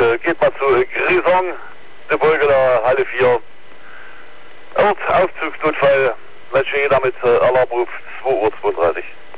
geht mal zu Grisong, der Brücke der Halle 4. Aufzugsnotfall, wenn schon jeder mit Alarmruf 2:32 Uhr.